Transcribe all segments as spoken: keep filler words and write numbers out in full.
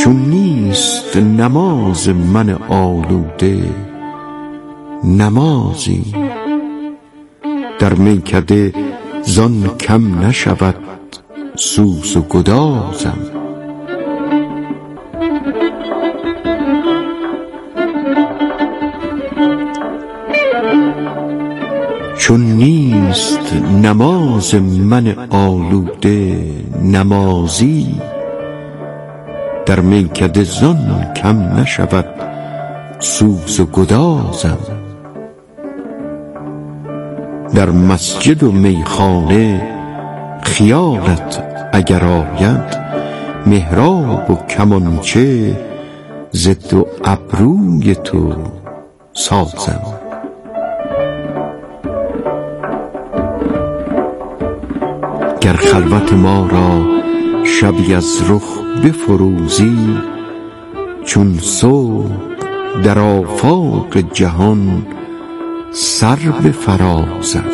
چون نیست نماز من آلوده نمازی، در میکده زان کم نشود سوز و گدازم. چون نیست نماز من آلوده نمازی، در میکده زان کم نشود سوز و گدازم. در مسجد و میخانه خیالت اگر آید، محراب و کمانچه ضد و ابروی تو سازم. گر خلوت ما را شبی از رخ بفروزی، چون صبح در آفاق جهان سر بفرازم.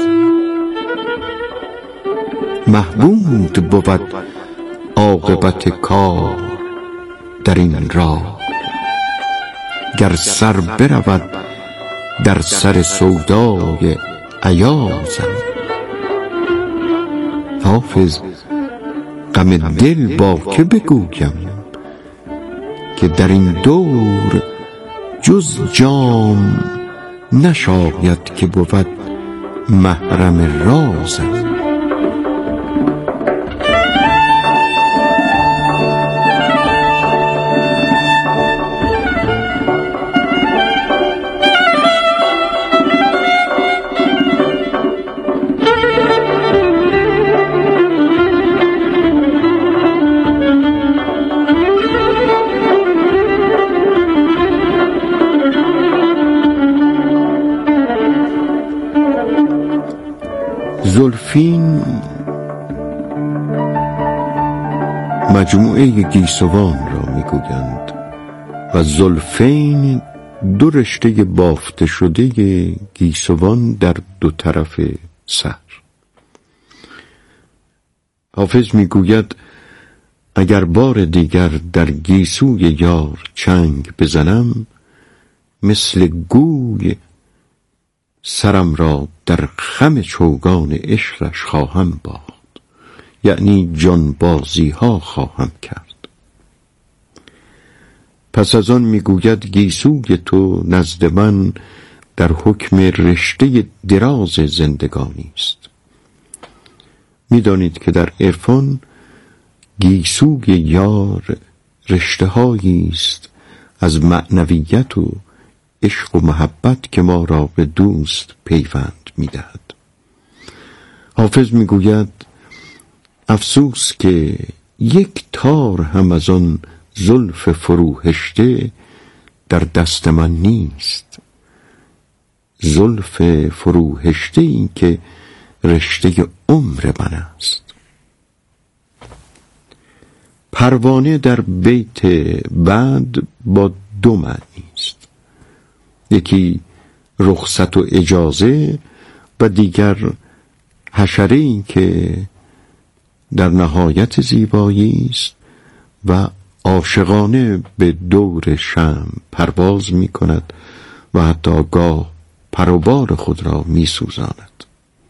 محمود بود عاقبت کار در این راه، گر سر برود در سر سودای ایازم. حافظ غم دل با که بگویم، که در این دور جز جام نشاید که بود محرم رازم. زلفین مجموعه گیسوان را میگویند و زلفین دو رشته بافته شده گیسوان در دو طرف سر. حافظ میگوید اگر بار دیگر در گیسوی یار چنگ بزنم، مثل گوی سرم را در خم چوگان عشقش خواهم باخت، یعنی جانبازی ها خواهم کرد. پس از آن میگوید گیسوی تو نزد من در حکم رشته دراز زندگانی است. میدانید که در عرفان گیسوی یار رشته هایی است از معنویت و عشق و محبت که ما را به دوست پیوند می‌دهد. حافظ میگوید افسوس که یک تار هم از آن زلف فروهشته در دست من نیست. زلف فروهشته این که رشته عمر من است. پروانه در بیت بعد با دو معنی است، یکی رخصت و اجازه و دیگر حشره این که در نهایت زیبایی است و عاشقانه به دور شمع پرواز می کند و حتی گاه پر و بال خود را می سوزاند.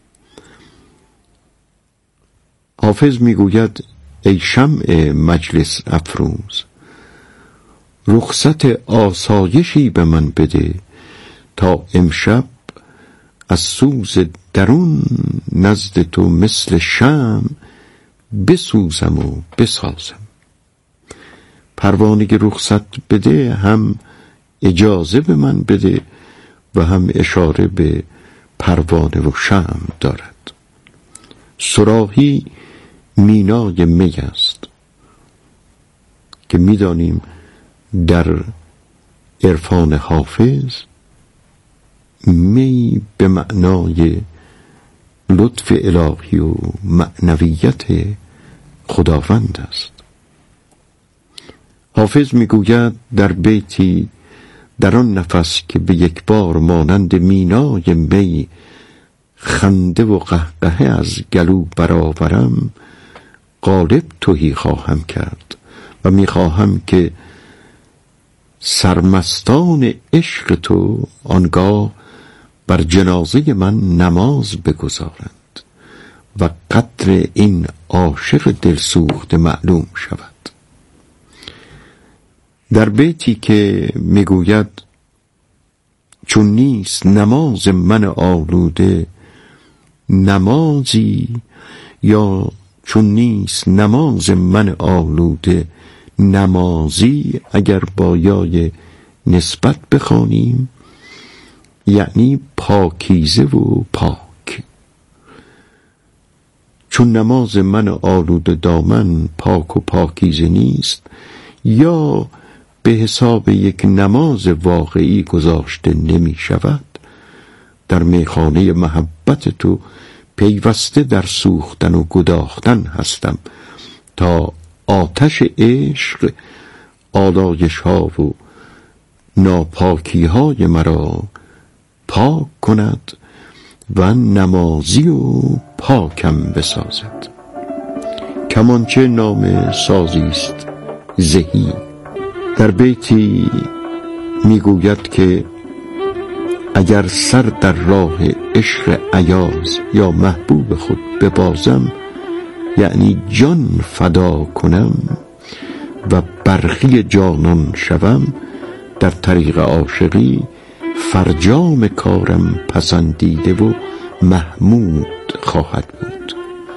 حافظ می گوید ای شمع مجلس افروز، رخصت آسایشی به من بده تا امشب از سوز درون نزد تو مثل شمع بسوزم و بسازم. پروانه رخصت بده هم اجازه به من بده و هم اشاره به پروانه و شمع دارد. صراحی مینای می است که میدانیم در عرفان حافظ می به معنای لطف الهی و معنویت خداوند است. حافظ میگوید در بیتی در آن نفس که به یک بار مانند مینای می خنده و قهقهه از گلو برآورم، غالب تهی خواهم کرد و میخواهم که سرمستان عشق تو آنگاه بر جنازه من نماز بگذارند و قدر این عاشق دلسوخته معلوم شود. در بیتی که میگوید چون نیست نماز من آلوده نمازی، یا چون نیست نماز من آلوده نمازی، اگر با یای نسبت بخوانیم یعنی پاکیزه و پاک. چون نماز من آلوده دامن پاک و پاکیزه نیست، یا به حساب یک نماز واقعی گذاشته نمی شود، در میخانه محبت تو پیوسته در سوختن و گداختن هستم تا آتش عشق آلایش ها و ناپاکی های مرا پاک کند و نمازی و پاکم بسازد. کمانچه نام سازیست زهی. در بیتی میگوید که اگر سر در راه عشق ایاز یا محبوب خود ببازم، یعنی جان فدا کنم و برخی جانان شوم، در طریق عاشقی فرجام کارم پسندیده و محمود خواهد بود.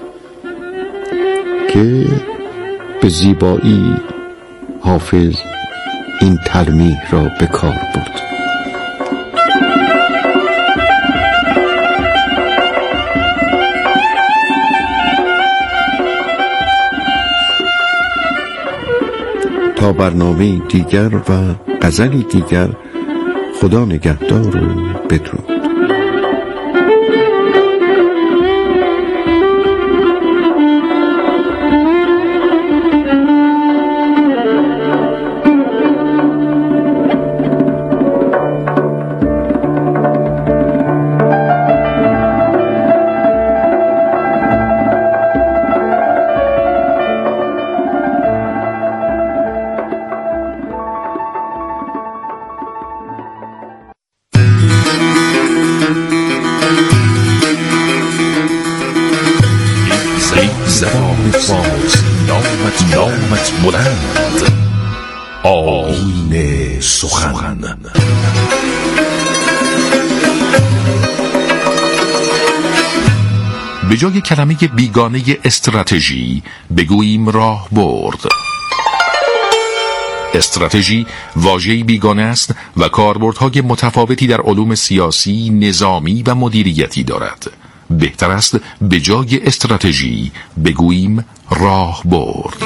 که به زیبایی حافظ این تلمیح را به کار برد. تا برنامه دیگر و غزلی دیگر، خدا نگهدار و بدرود. زبان فارسی نامت نامت بلند، آیین سخن. به جای کلمه بیگانه استراتژی بگوییم راه برد. استراتژی واژه‌ای بیگانه است و کاربردهای متفاوتی در علوم سیاسی، نظامی و مدیریتی دارد. بهتر است به جای استراتژی بگوییم راه برد.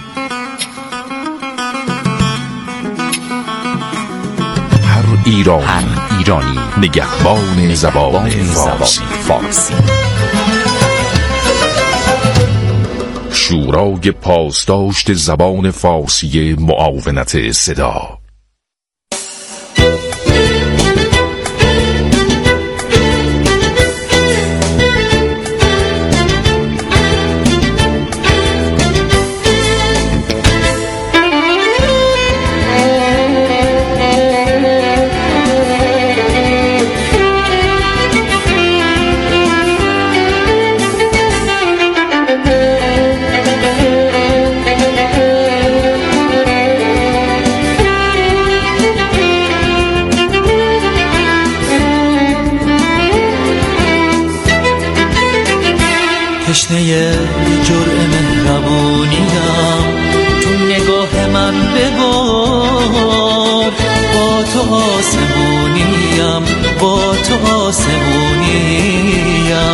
هر ایرانی, هر ایرانی نگهبان, نگهبان زبان, زبان فارسی. فارسی شورای پاسداشت زبان فارسی معاونت صدا. تشنه جرعه مهربونیم، تو نگاه من ببار. با تو آسمونیم، با تو آسمونیم.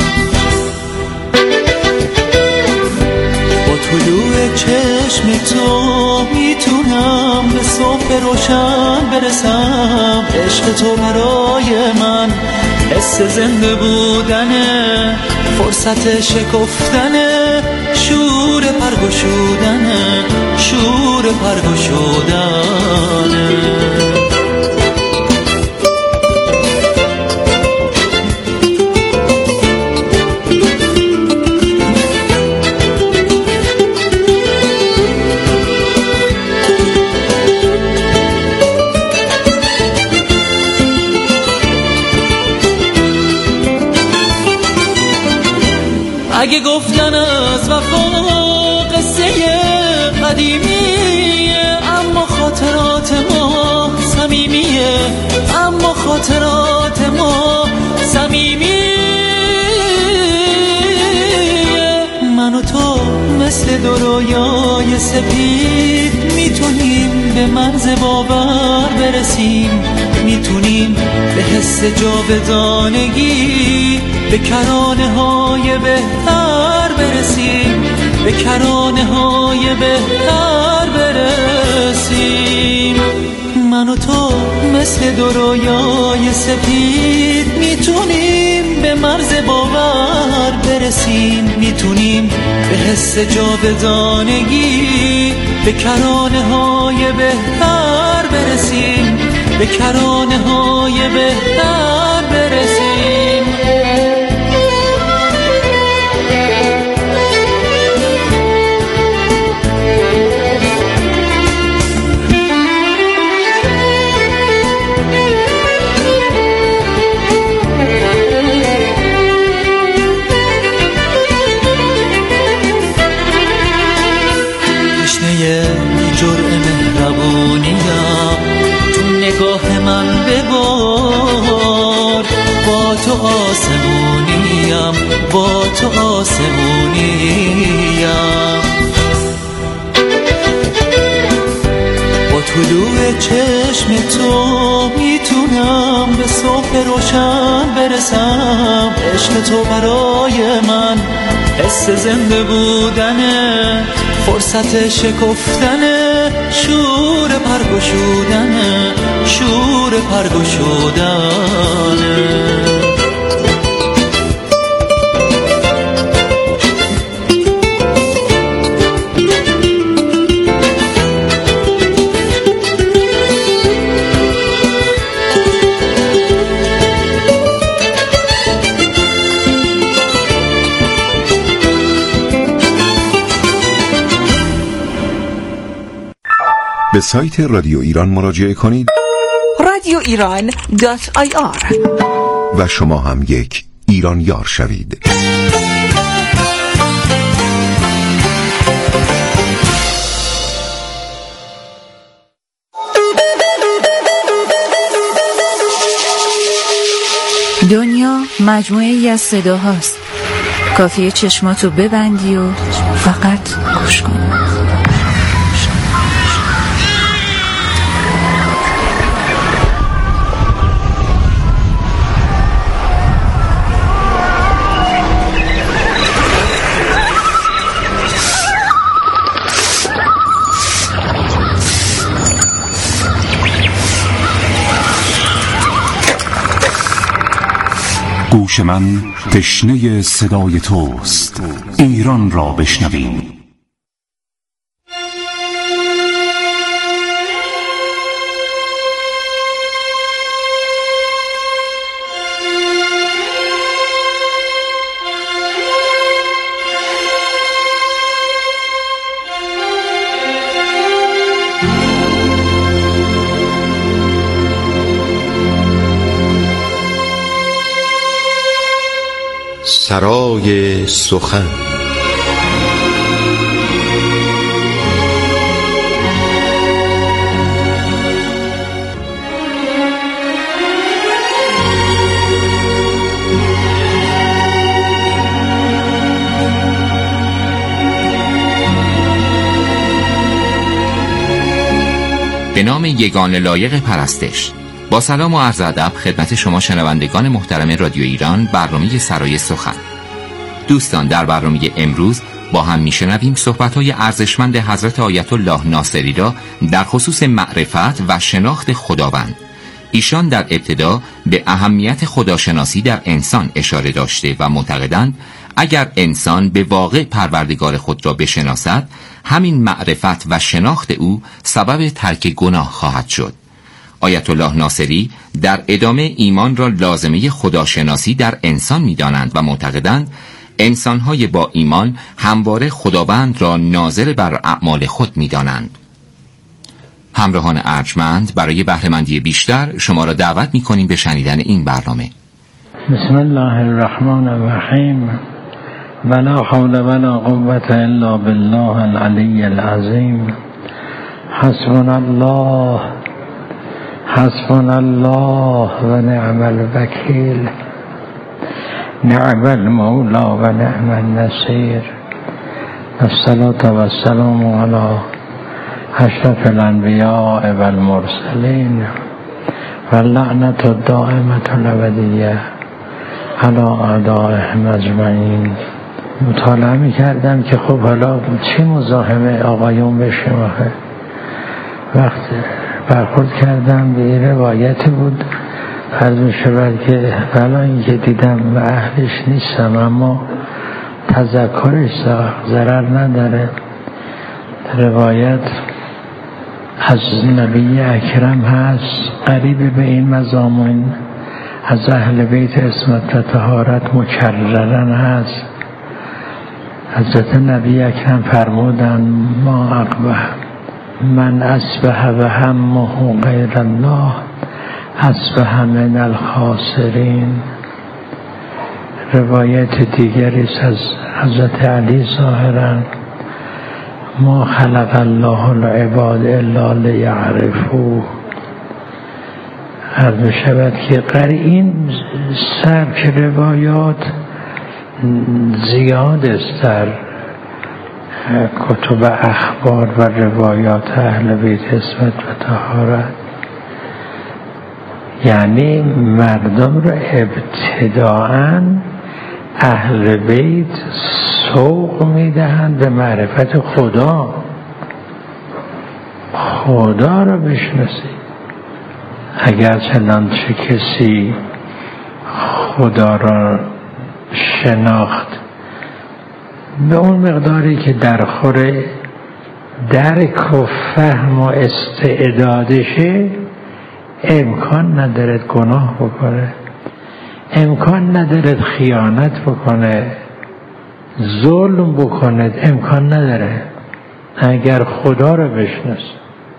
با طلوع چشم تو میتونم به صبح روشن برسم. عشق تو برای من حس زنده بودنه، فرصت شکفتنه، شور پرگشودنه، شور پرگشودنه. اگه گفتن از وفا قصه قدیمیه، اما خاطرات ما صمیمیه، اما خاطرات ما صمیمیه. من و تو مثل دو رویای سپید میتونیم به مرز باور برسیم، میتونیم به حس جاودانگی، به کرانه های بهتر برسیم، به کرانه های بهتر برسیم. من و تو مثل دو رویای سپید میتونیم به مرز باور برسیم، میتونیم به حس جاودانگی، به کرانه های بهتر برسیم، به کرانه های بهتر برسیم. جرعه مهربونیم تو نگاه من ببار، با تو آسمونیم، با تو آسمونیم. با طلوع چشم تو میتونم به صبح روشن برسم. عشق تو برای من حس زنده بودنه، فرصت شکفتنه، شور پرگشودنه، شور پرگشودنه. به سایت رادیو ایران مراجعه کنید رادیو ایران دات آی آر و شما هم یک ایرانیار شوید. دنیا مجموعه ای از صداهاست، کافیه چشماتو ببندی و فقط گوش کن. گوش من تشنه صدای توست، ایران را بشنویم. سرای سخن. به نام یگانه لایق پرستش. با سلام و عرض ادب خدمت شما شنوندگان محترم رادیو ایران، برنامه سرای سخن. دوستان، در برنامه امروز با هم میشنویم صحبت‌های ارزشمند حضرت آیت الله ناصری را در خصوص معرفت و شناخت خداوند. ایشان در ابتدا به اهمیت خداشناسی در انسان اشاره داشته و معتقدند اگر انسان به واقع پروردگار خود را بشناسد، همین معرفت و شناخت او سبب ترک گناه خواهد شد. آیت الله ناصری در ادامه ایمان را لازمه خداشناسی در انسان می‌دانند و معتقدند انسان‌های با ایمان همواره خداوند را ناظر بر اعمال خود می‌دانند. همراهان ارجمند، برای بهره‌مندی بیشتر شما را دعوت می‌کنیم به شنیدن این برنامه. بسم الله الرحمن الرحیم. ولا حول ولا قوة الا بالله العلی العظیم. حسبنا الله حسبنا الله و نعم الوکیل، نعم المولا و نعم النصیر. الصلاة و السلام علی اشرف الانبیاء و المرسلین و اللعنة الدائمة الابدیة علی اعدائهم اجمعین. مطالعه می کردم که خب حالا چی مزاحم آقایون بشیم آخه. وقتی برخورد کردم به این روایتی بود، فرض می شود که بلا این که دیدم و اهلش نیستم اما تذکرش ضرر نداره. روایت از نبی اکرم هست، قریب به این مضامین از اهل بیت عصمت و طهارت مکررن هست. حضرت نبی اکرم فرمودن ما اقبح من اصبح و همه غیر الله اصبح من الخاسرین. روایت دیگری از حضرت علی ظاهرا ما خلق الله العباد الا لیعرفوه. عرض شود که قری این سبک روایات زیاد است در کتب اخبار و روایات اهل بیت عصمت و طهارت. یعنی مردم را ابتداعاً اهل بیت سوق میدهند به معرفت خدا. خدا را بشناسید. اگر چنانچه کسی خدا را شناخت به اون مقداری که در خور درک و فهم و استعدادشه، امکان ندارد گناه بکنه، امکان ندارد خیانت بکنه، ظلم بکنه، امکان نداره اگر خدا رو بشناسه.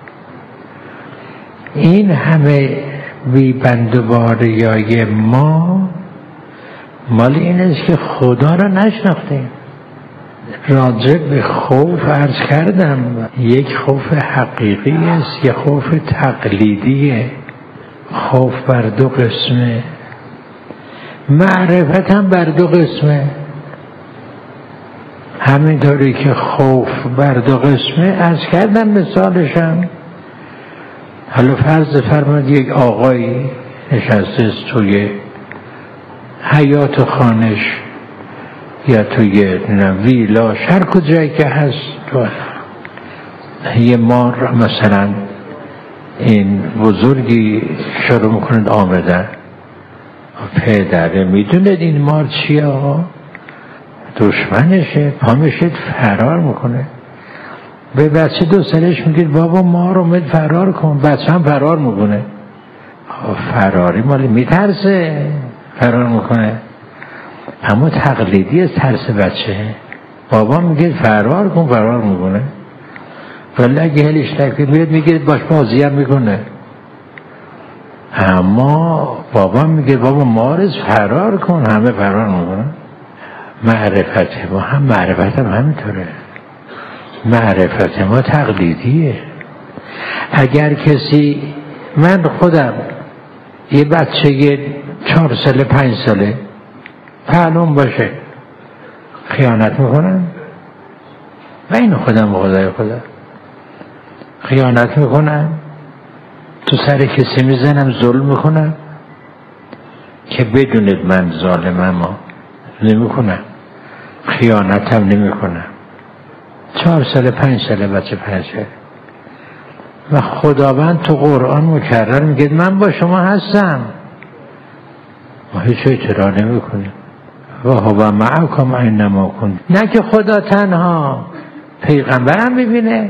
این همه بی بندوباریای ما مال این است که خدا رو نشناختیم. راجع به خوف عرض کردم، یک خوف حقیقی است، یک خوف تقلیدیه. خوف بر دو قسمه، معرفت هم بر دو قسمه. همینطوری که خوف بر دو قسمه عرض کردم مثالشم. حالا فرض فرماد یک آقایی نشسته توی حیات خانش یا توی ویلا هر کجایی که هست، تو یه مار مثلا این بزرگی شروع میکنند آمدن. پدره میدونید این مار چیه آقا؟ دشمنشه. پا میشید فرار میکنه. به بچه دو سالش میگید بابا مار اومد فرار کن، بچه هم فرار میکنه. فراری مالی میترسه فرار میکنه، اما تقلیدی از ترس بچه. بابا میگه فرار کن، فرار میکنه. ولی اگه هلیش تکلیف میاد میگه باش بازی هم میکنه. اما بابا میگه بابا مارز فرار کن، همه فرار میکنه. معرفت ما هم معرفت هم همینطوره. معرفت ما تقلیدیه. اگر کسی، من خودم یه بچه چهار ساله پنج ساله معلوم باشه خیانت میکنم، و این خودم خدای خدا خیانت میکنم، تو سر کسی میزنم، ظلم میکنم، که بدونید من ظالمم ها نمیکنم، خیانتم نمیکنم. چهار ساله پنج ساله بچه پنج ساله و خداوند تو قرآن مکرر میگه من با شما هستم، ما هیچ اعتراض نمیکنیم. و هو معکم اینما کنتم. نه که خدا تنها، پیغمبرم میبینه،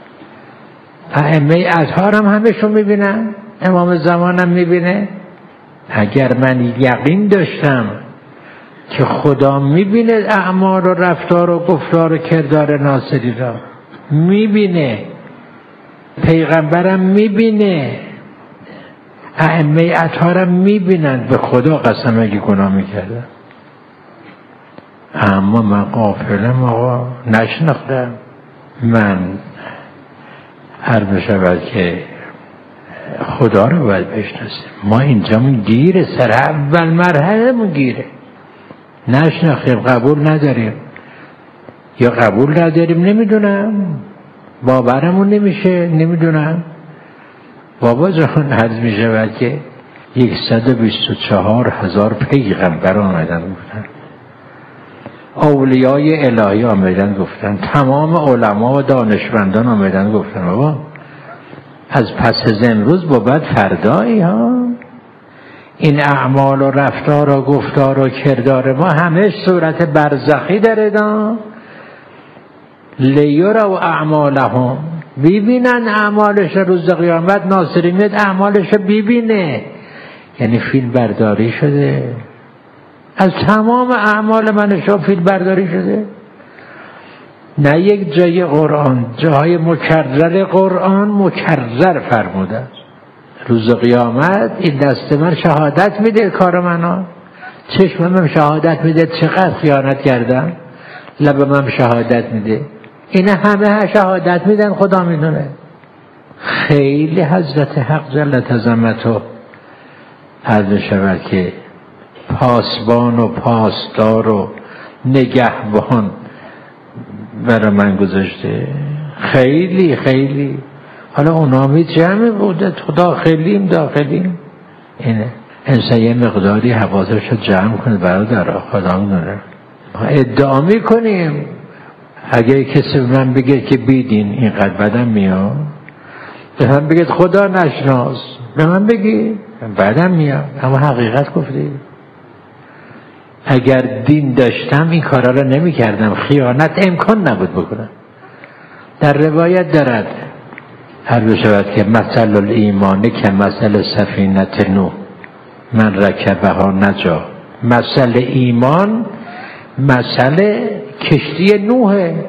ائمه اطهار هم همشون میبینن، امام زمانم میبینه. اگر من یقین داشتم که خدا میبینه اعمال و رفتار و گفتار و کردار ناصری را، میبینه، پیغمبرم میبینه، ائمه اطهارم میبینن، به خدا قسم اگه گناه میکردم. اما من غافلم آقا، نشناختم. من هر بشود که خدا رو باید بشناسیم. ما اینجامون گیره، سر اول مرحله‌مون گیره، نشناختیم، قبول نداریم یا قبول نداریم، نمیدونم، باورمون نمیشه، نمیدونم. بابا جان حد میشود که یکصد و بیست و چهار هزار پیغمبر آمدن گفتن، اولیای الهی آمدن گفتن، تمام علما و دانشمندان آمدن گفتن بابا از پس از امروز با بعد فردایی ها. این اعمال و رفتار و گفتار و کردار ما همه صورت برزخی داره دا لیرا و اعمالهم، ببینن اعمالش روز قیامت. ناصری میاد اعمالش ببینه، یعنی فیلم برداری شده از تمام اعمال من شما، فیلم برداری شده. نه یک جای قرآن، جای مکرر قرآن مکرر فرموده روز قیامت این دست من شهادت میده کار منو، چشم من شهادت میده چقدر خیانت کردم، لب من شهادت میده، اینا همه شهادت میدن، خدا میدونه. خیلی حضرت حق جلت عظمتو عرض شود که پاسبان و پاسدار و نگهبان برای من گذاشته، خیلی خیلی. حالا اونا می جمع بوده تو داخلیم داخلیم اینه. انسان یه مقداری حواسش رو جمع کنه برادر، خدا میدونه. ادعا میکنیم اگه کسی به من بگه که بیدین اینقدر بدم میاد، به من بگید خدا نشناس، به من بگی بدم میاد، اما حقیقت گفتی. اگر دین داشتم این کارا رو نمی کردم، خیانت امکان نبود بکنم. در روایت دارد هر بشود که مثل الایمان که مثل سفینت نوح من رکبها نجا. مثل ایمان مثل کشتی نوحه،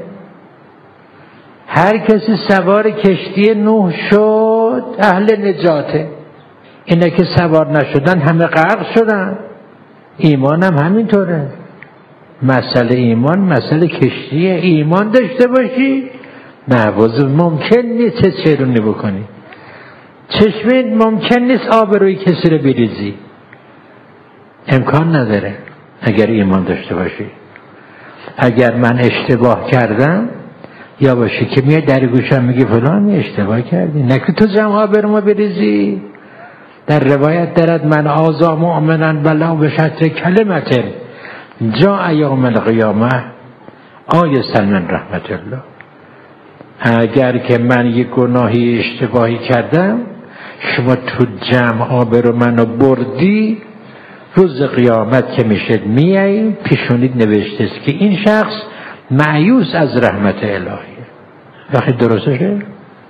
هر کسی سوار کشتی نوح شد اهل نجاته. اینا که سوار نشدن همه غرق شدن. ایمان هم همینطوره. مسئله ایمان مسئله کشتی، ایمان داشته باشی نواز ممکن نیست چه چرونی بکنی، چشمت ممکن نیست آب روی کسی رو بریزی، امکان نداره اگر ایمان داشته باشی. اگر من اشتباه کردم یا باشه که میاد در گوشم میگه فلان اشتباه کردی، نه که تو جمع آب رو ما بریزی. در روایت دارد من آزا مؤمنن بلا به شطر کلمت جا ایام القیامه آیسا من رحمت الله. اگر که من یک گناهی اشتباهی کردم شما تو جمع آب رو منو بردی، روز قیامت که میشد میایی پیشونید نوشته است که این شخص مایوس از رحمت الهیه. وقتی درستشه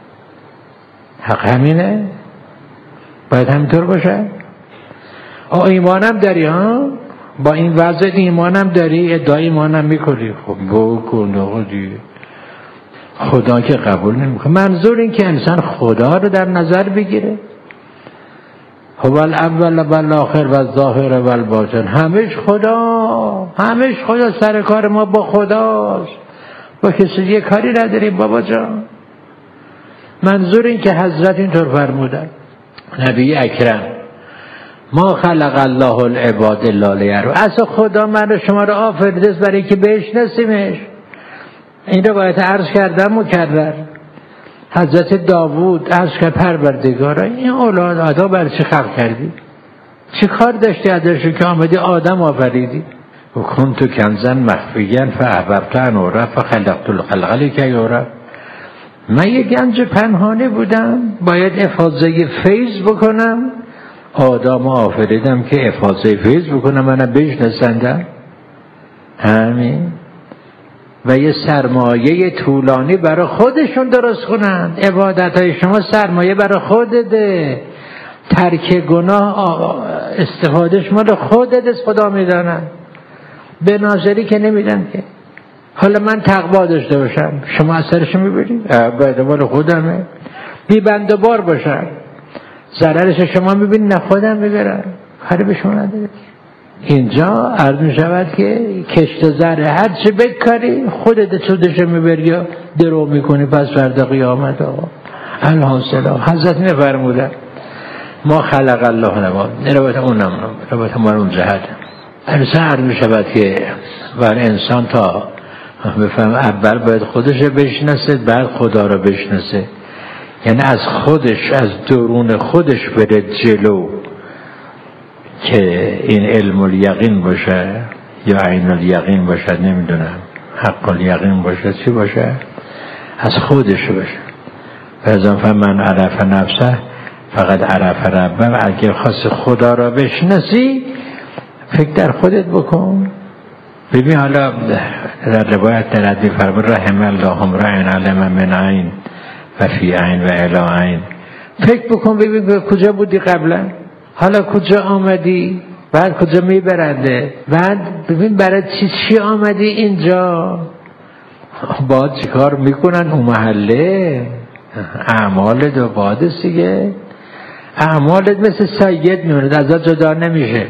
حق همینه، باید همینطور باشه. آه ایمانم داری ها، با این وضع ایمانم داری، ادعای ایمانم میکنی، خب بکن آقا دیگه. خدا که قبول نمیکنه. منظور این که انسان خدا رو در نظر بگیره. هو الاول و الاخر و الظاهر و الباطن، همش خدا، همش خدا. سر کار ما با خداست، با کسی یه کاری نداریم بابا جان. منظور این که حضرت اینطور فرمودن، نبی اکرم ما خلق الله العباد الا لیروا. اصلا خدا من رو شما رو آفریده است برای که بشناسیمش. این رو باید عرض کردم مکرر. حضرت داوود عرض کرد پروردگارا این اولاد آدم برای چه خلق کردی؟ چه کار داشتی ازشون که آمدی آدم آفریدی؟ و کنت کنزن مخفیا فاحببت ان اعرف فخلقت الخلق لکی اعرف. من یک گنج پنهانی بودم باید افاضه فیض بکنم، آدم آفریدم که افاضه فیض بکنم منم بشناسندم. همین. و یه سرمایه طولانی برای خودشون درست کنند. عبادت های شما سرمایه برای خودته، ترک گناه استفادهش مال خودت است، خدا میدانن. به ناظری که نمیدن که. حالا من تقوا داشته باشم شما اثرشو میبینید؟ باید مال خودمه. بی بند و بار باشم ضررش شما میبینید؟ نه خودم میبرم، کاری به شما نداره. اینجا عرض می شود که کشت زره هر چی بکاری خودت سودش میبری و درو میکنی پس فردا قیامت. آقا الحاصل حضرت نفرمودن ما خلق الله نباد روایت اونم روایت ما اون جهت انسان عرض می شود که بر انسان تا بفهم اول باید خودش بشناسه بعد خدا رو بشناسه، یعنی از خودش از درون خودش بره جلو که این علم الیقین باشه یا عین الیقین باشه، نمیدونم حق الیقین باشه چی باشه، از خودش باشه. فرضاً من عرف نفسه فقط عرف ربه. و اگر خواست خدا را بشناسی فکر در خودت بکن. ببین حالا در روایت در حدیث فرمود رحم الله امرئ علم من عین و فی عین و الی عین. فکر بکن ببین کجا بودی قبلا، حالا کجا آمدی، بعد کجا میبرنده، بعد ببین برای چی چی آمدی اینجا، باید چی کار میکنن اون محله. اعمالت و بادست دیگه، اعمالت مثل سید میموند ازت جدا نمیشه.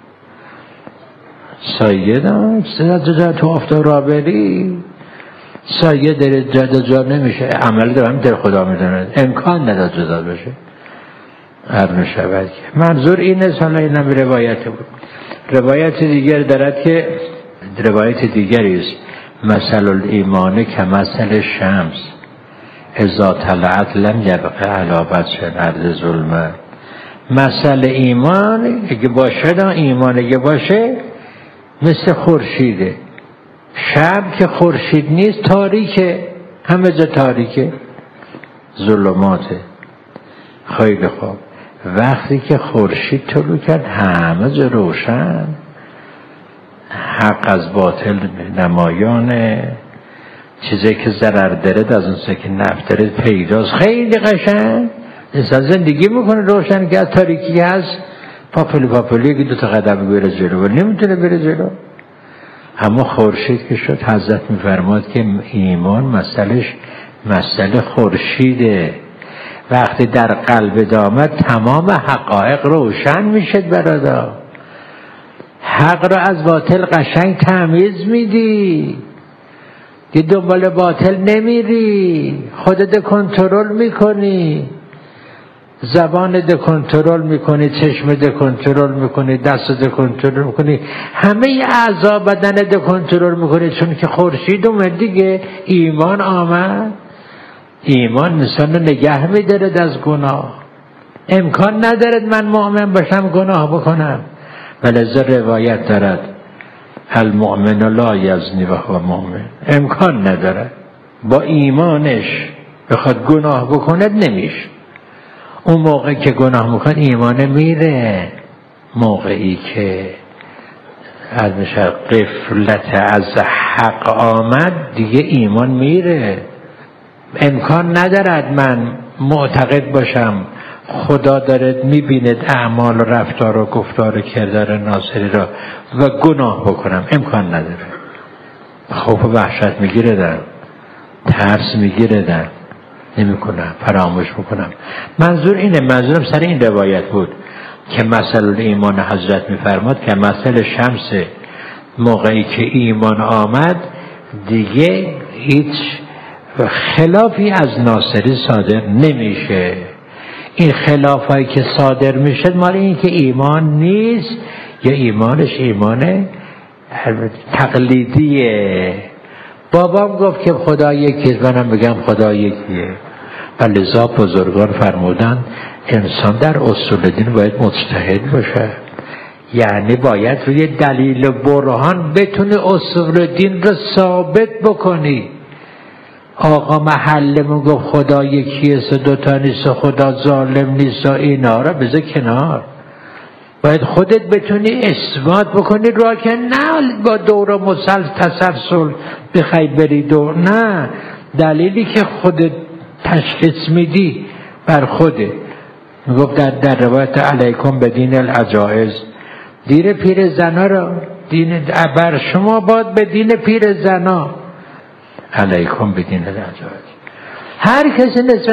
سید هم جدا تو آفتاب را بری سید داره جدا جدا نمیشه، عمل دارم در خدا میدونه امکان نداد جدا بشه. هر نشود که منظور این است. حالا اینم روایت بود. روایت دیگر دارد که روایت دیگری است مثل الایمان که مثل شمس اذا طلعت لم یبقى علی بطن الارض ظلمه. مثل ایمان اگه باشه، ایمان اگه باشه مثل خورشیده. شب که خورشید نیست تاریکه، همه جا تاریکه، ظلماته. خیلی خوب. وقتی که خورشید طلوع کرد همه جا روشن، حق از باطل نمایانه، چیزی که ضرر دارد از اون که نفع دارد پیداست. خیلی قشنگ انسان زندگی میکنه روشن که از تاریکی هست پاپلی پاپلی که دو تا قدم بره جلو و نمیتونه بره جلو. اما خورشید که شد حضرت میفرماد که ایمان مسئلش مسئله خورشیده. وقتی در قلب دامد تمام حقایق روشن میشد برادر. حق را از باطل قشنگ تمیز میدی، دی دنبال باطل نمیری، خودت کنترل میکنی، زبان ده کنترل میکنی، چشم ده کنترل میکنی، دست ده کنترل میکنی، همه اعضا بدن ده کنترل میکنی، چون که خورشید اومد دیگه، ایمان آمد. ایمان انسان رو نگه میدارد از گناه. امکان ندارد من مؤمن باشم گناه بکنم، ولذا روایت دارد المؤمن لا یزنی و هو مؤمن. امکان ندارد با ایمانش بخواد گناه بکند نمیشه. اون موقع که گناه میکن ایمان میره. موقعی که از میشه غفلت از حق آمد دیگه ایمان میره. امکان ندارد من معتقد باشم خدا دارد میبیند اعمال و رفتار و گفتار و کردار ناصری را و گناه بکنم. امکان نداره. خوف و وحشت میگیره دارم، ترس میگیره دارم، نمی کنم، فراموش میکنم. منظور اینه، منظورم سر این روایت بود که مثل ایمان حضرت میفرماد که مثل شمس موقعی که ایمان آمد دیگه هیچ خلافی از ناصری صادر نمیشه. این خلافایی که صادر میشه مال این که ایمان نیست یا ایمانش ایمان تقلیدیه. بابام گفت که خدا یکیه، منم بگم خدا یکیه. و لذا بزرگان فرمودن انسان در اصول دین باید مجتهد باشه، یعنی باید روی دلیل و برهان بتونه اصول دین رو ثابت بکنی. آقا محلمون گفت خدا یکیه، سه دوتا نیست، خدا ظالم نیست، اینا را بذار کنار. باید خودت بتونی اثبات بکنی، را که نه با دور مسل تسلسل بخوای بری دور، نه، دلیلی که خودت تشخیص میدی بر خوده. میگفت در, در روایت علیکم به دین العجائز، دین پیر زنا را دین بر شما باد به دین پیر زنا، علیکم به دین العجائز. هر کسی نسبت